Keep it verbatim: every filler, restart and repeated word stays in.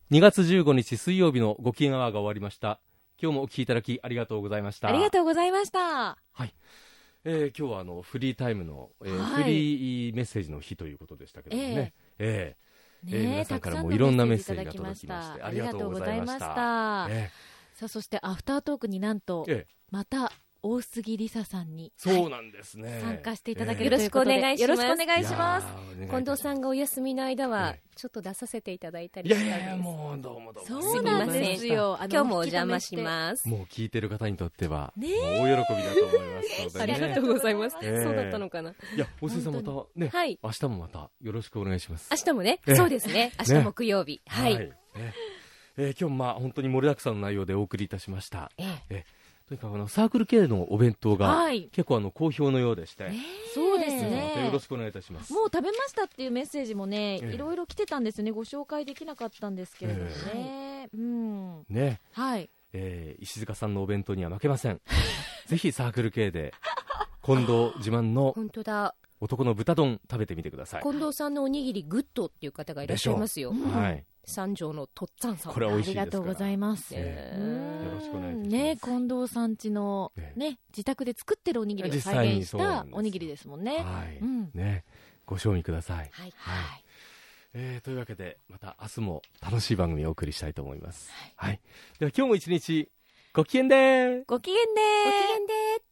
にがつじゅうごにち水曜日のご機嫌アワーが終わりました。今日もお聞きいただきありがとうございました。 ありがとうございました。 はい、えー、今日はあのフリータイムの、えーはい、 フリーメッセージの日ということでしたけどもね、えーえーねえ、 皆さんからもいろんなメッセージが届きましてありがとうございました。 えさあ、そしてアフタートークになんと、ええ、また大杉梨沙さんにそうなんですね、 参加していただけるということで、 ええ、よろしくお願いします。 近藤さんがお休みの間はちょっと出させていただいたりしたんです。いやいやもうどうもどうもそうなんですよ。 今日もお邪魔します。 もう聞いてる方にとっては、 ね、 大喜びだと思いますので、ね、 ありがとうございます、えー、そうだったのかな。 いや、大杉さんまたね、はい、明日もまたよろしくお願いします。 明日もね、えー、そうですね、明日木曜日、ね、はい、はい、ね、 えー、今日まあ本当に盛りだくさんの内容でお送りいたしました。えーえーとにかくあのサークル系のお弁当が、はい、結構あの好評のようでして、えー、 そうですね、 よろしくお願いいたします。 もう食べましたっていうメッセージもね、えー、いろいろ来てたんですね。ご紹介できなかったんですけれどもね、えー、うんね、 はい、 えー、石塚さんのお弁当には負けませんぜひサークル系で近藤自慢の本当だ、 男の豚丼食べてみてください。 近藤さんのおにぎりグッドっていう方がいらっしゃいますよ、うん、はい、三条のとっつぁんさん、 これは美味しいですから。 ありがとうございます、 えー、よろしくお願いしますね。近藤さん家の、ねね、自宅で作ってるおにぎりを再現したおにぎりですもんね。 はい、うん、ね、ご賞味ください。はい、 はいはい、えー、というわけでまた明日も楽しい番組をお送りしたいと思います。はい、はい、では今日も一日ご機嫌でーご機嫌でーご機嫌でー